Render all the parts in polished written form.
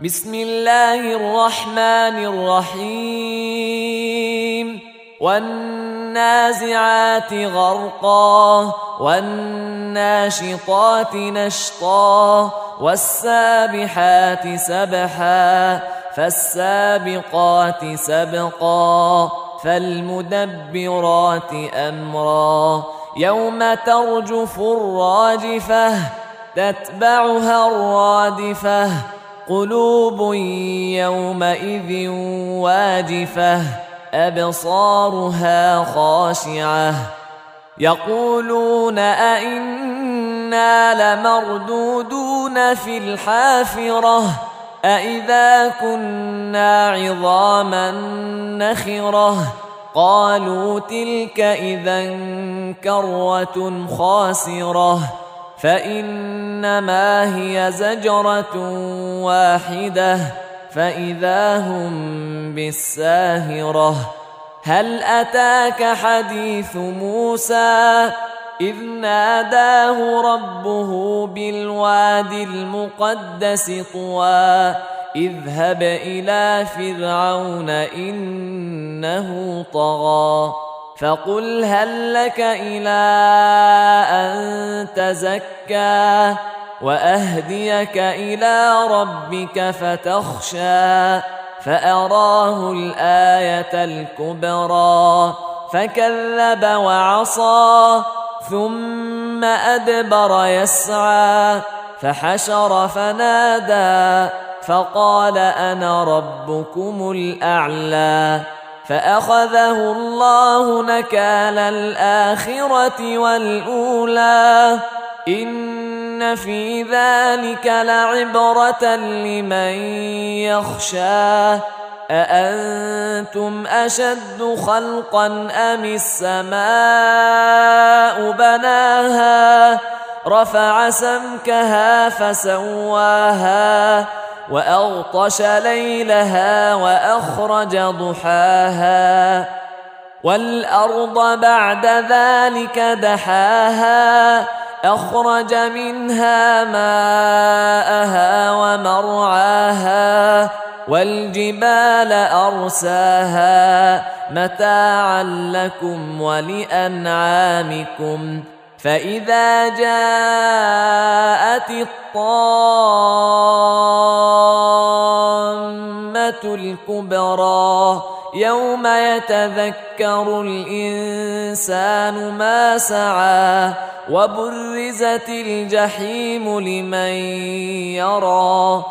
بسم الله الرحمن الرحيم والنازعات غرقا والناشطات نشطا والسابحات سبحا فالسابقات سبقا فالمدبرات أمرا يوم ترجف الراجفة تتبعها الرادفة قلوب يومئذ واجفة أبصارها خاشعة يقولون أئنا لمردودون في الحافرة أئذا كنا عظاما نخرة قالوا تلك إذا كرة خاسرة فإنما هي زجرة واحدة فإذا هم بالساهرة هل أتاك حديث موسى إذ ناداه ربه بالوادي المقدس طوى اذهب إلى فرعون إنه طغى فقل هل لك إلى أن تزكى وأهديك إلى ربك فتخشى فأراه الآية الكبرى فكذب وعصى ثم أدبر يسعى فحشر فنادى فقال أنا ربكم الأعلى فأخذه الله نكال الآخرة والأولى إن في ذلك لعبرة لمن يخشى أأنتم أشد خلقا أم السماء بناها رفع سمكها فسواها وأغطش ليلها وأخرج ضحاها والأرض بعد ذلك دحاها أخرج منها ماءها ومرعاها والجبال أرساها متاعا لكم ولأنعامكم فإذا جاءت الطامة الكبرى يوم يتذكر الإنسان ما سعى وبرزت الجحيم لمن يرى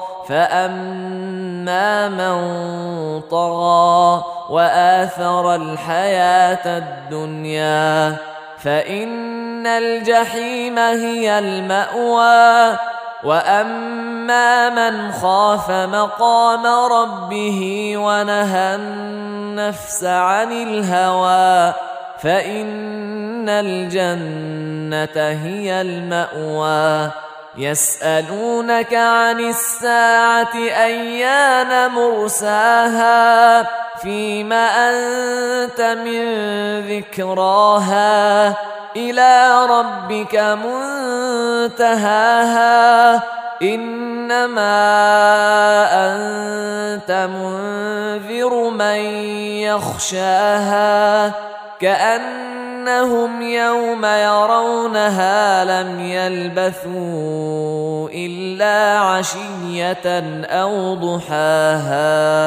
فأما من طغى وآثر الحياة الدنيا فإن الجحيم هي المأوى وأما من خاف مقام ربه ونهى النفس عن الهوى فإن الجنة هي المأوى يسألونك عن الساعة أيان مرساها فيم أنت من ذكراها إلى ربك منتهاها إنما أنت منذر من يخشاها كأنهم يوم يرونها لم يلبثوا إلا عشية أو ضحاها.